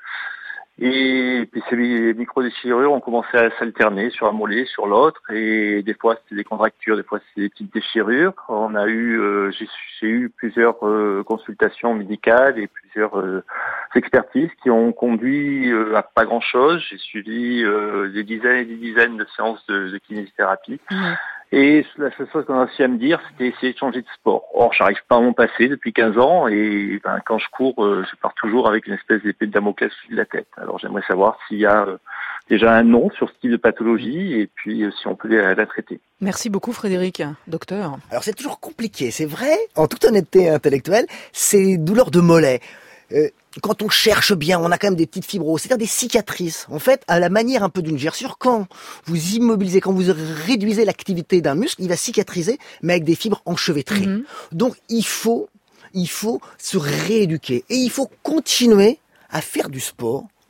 Et puis ces micro-déchirures ont commencé à s'alterner sur un mollet, sur l'autre, et des fois c'était des contractures, des fois c'était des petites déchirures. On a eu, euh, j'ai, j'ai eu plusieurs euh, consultations médicales et plusieurs euh, expertises qui ont conduit euh, à pas grand-chose. J'ai suivi euh, des dizaines et des dizaines de séances de, de kinésithérapie. Mmh. Et la seule chose qu'on a réussi à me dire, c'était essayer de changer de sport. Or, j'arrive pas à m'en passer depuis quinze ans, et ben, quand je cours, euh, je pars toujours avec une espèce d'épée de Damoclès au-dessus de la tête. Alors, j'aimerais savoir s'il y a euh, déjà un nom sur ce type de pathologie, et puis euh, si on peut la, la traiter. Merci beaucoup, Frédéric, docteur. Alors, c'est toujours compliqué, c'est vrai, en toute honnêteté intellectuelle, c'est douleur de mollet. Euh, quand on cherche bien, on a quand même des petites fibroses, c'est-à-dire des cicatrices. En fait, à la manière un peu d'une gerçure, quand vous immobilisez, quand vous réduisez l'activité d'un muscle, il va cicatriser, mais avec des fibres enchevêtrées. Mmh. Donc, il faut, il faut se rééduquer. Et il faut continuer à faire du sport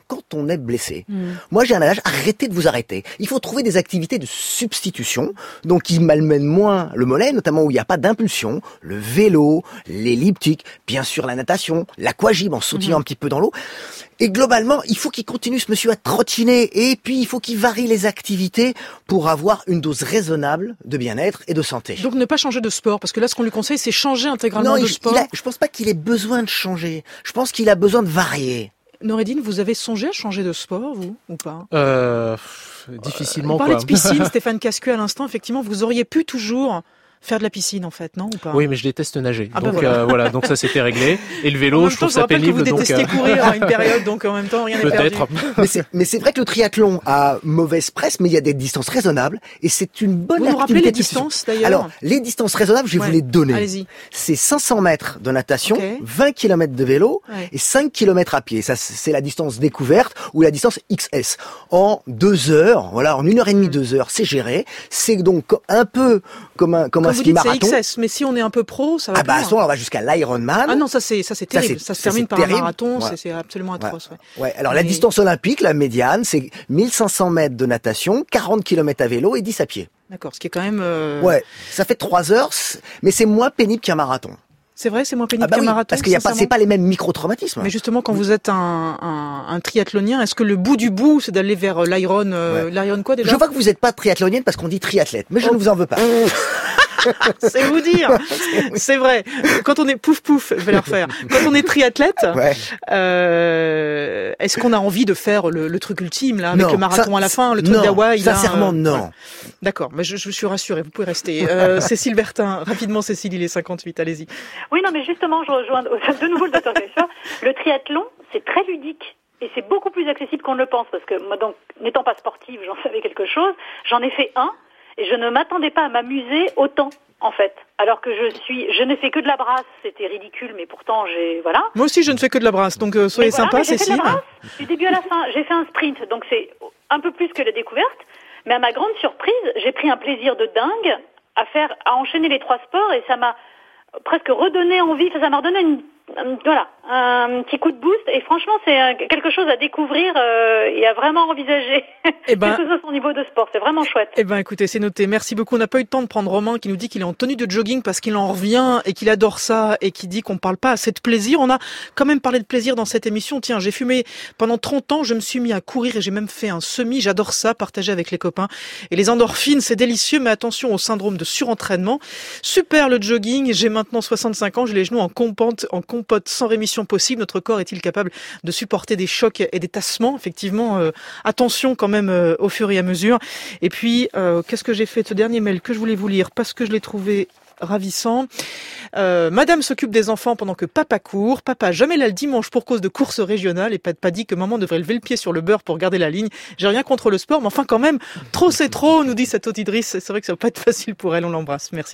quand on est blessé, Mmh. moi j'ai un adage, arrêtez de vous arrêter. Il faut trouver des activités de substitution, donc qui malmènent moins le mollet, notamment où il n'y a pas d'impulsion, le vélo, l'elliptique, bien sûr la natation, l'aquagym en sautillant mmh. un petit peu dans l'eau. Et globalement, il faut qu'il continue ce monsieur à trottiner et puis il faut qu'il varie les activités pour avoir une dose raisonnable de bien-être et de santé. Donc ne pas changer de sport, parce que là ce qu'on lui conseille c'est changer intégralement non, de il, sport. Il a, je pense pas qu'il ait besoin de changer. Je pense qu'il a besoin de varier. Noureddine, vous avez songé à changer de sport, vous, ou pas? euh, Difficilement, On parlait quoi. de piscine, Stéphane Cascu à l'instant, effectivement, vous auriez pu toujours faire de la piscine, en fait, non, ou pas? Oui, mais je déteste nager. Ah donc bah voilà. Euh, voilà, donc ça c'était réglé. Et le vélo, je trouve ça pénible. Que vous détestiez donc, euh... courir à une période, donc en même temps, rien n'est perdu. Peut-être. Mais c'est, mais c'est vrai que le triathlon a mauvaise presse, mais il y a des distances raisonnables, et c'est une bonne vous activité. Vous nous rappelez les de distances, d'ailleurs? Alors, les distances raisonnables, je vais ouais. vous les donner. Allez-y. C'est cinq cents mètres de natation, okay. vingt kilomètres de vélo, ouais. et cinq kilomètres à pied. Ça, c'est la distance découverte, ou la distance X S. En deux heures, voilà, en une heure et demie, deux heures, c'est géré. C'est donc un peu comme un, comme Quand un vous ski dites marathon. C'est X S, mais si on est un peu pro, ça va Ah bah, à ce moment, on va jusqu'à l'Ironman. Ah non, ça c'est, ça c'est terrible. Ça, ça se termine par terrible. un marathon, ouais. c'est absolument atroce. Ouais. ouais. Alors, mais... la distance olympique, la médiane, c'est mille cinq cents mètres de natation, quarante kilomètres à vélo et dix à pied. D'accord, ce qui est quand même... Euh... Ouais, ça fait trois heures, mais c'est moins pénible qu'un marathon. C'est vrai, c'est moins pénible ah bah qu'un oui, marathon. Parce qu'il y a pas, c'est pas les mêmes micro-traumatismes. Mais justement, quand vous êtes un, un, un triathlonien, est-ce que le bout du bout, c'est d'aller vers l'Iron, euh, ouais. l'Iron quoi déjà? Je vois que vous n'êtes pas triathlonienne parce qu'on dit triathlète, mais je oh. ne vous en veux pas. C'est vous dire. C'est vrai. Quand on est pouf pouf, je vais la refaire. Quand on est triathlète, ouais. euh, est-ce qu'on a envie de faire le, le truc ultime là, avec non, le marathon ça, à la fin, le truc non, d'Hawaï? Sincèrement, là, euh, non. Ouais. D'accord, mais je, je suis rassurée. Vous pouvez rester. Euh, Cécile Bertin, rapidement, Cécile, il est cinquante-huit. Allez-y. Oui, non, mais justement, je rejoins de nouveau le docteur Grécheur. Le triathlon, c'est très ludique. Et c'est beaucoup plus accessible qu'on ne le pense, parce que moi, donc, n'étant pas sportive, j'en savais quelque chose. J'en ai fait un, et je ne m'attendais pas à m'amuser autant, en fait. Alors que je suis, je n'ai fait que de la brasse, c'était ridicule, mais pourtant j'ai, voilà. Moi aussi, je ne fais que de la brasse, donc euh, soyez voilà, sympa, Cécile. Fait de la brasse, du début à la fin, j'ai fait un sprint, donc c'est un peu plus que la découverte. Mais à ma grande surprise, j'ai pris un plaisir de dingue à faire, à enchaîner les trois sports, et ça m'a presque redonné envie, ça m'a redonné une, voilà, un petit coup de boost, et franchement c'est quelque chose à découvrir euh, et à vraiment envisager, eh ben, quel que soit son niveau de sport, c'est vraiment chouette. Eh ben écoutez, c'est noté, merci beaucoup. On n'a pas eu le temps de prendre Romain qui nous dit qu'il est en tenue de jogging parce qu'il en revient et qu'il adore ça et qui dit qu'on ne parle pas assez de plaisir. On a quand même parlé de plaisir dans cette émission. Tiens, j'ai fumé pendant trente ans, je me suis mis à courir et j'ai même fait un semi, j'adore ça, partager avec les copains. Et les endorphines, c'est délicieux, mais attention au syndrome de surentraînement. Super le jogging, j'ai maintenant soixante-cinq ans, j'ai les genoux en compote, en compote sans rémission possible. Notre corps est-il capable de supporter des chocs et des tassements? Effectivement, euh, attention quand même euh, au fur et à mesure. Et puis, euh, qu'est-ce que j'ai fait de ce dernier mail que je voulais vous lire parce que je l'ai trouvé ravissant. Euh, Madame s'occupe des enfants pendant que papa court. Papa jamais là le dimanche pour cause de courses régionales et pas dit que maman devrait lever le pied sur le beurre pour garder la ligne. J'ai rien contre le sport, mais enfin quand même, trop c'est trop, nous dit cette auditrice. C'est vrai que ça va pas être facile pour elle. On l'embrasse. Merci.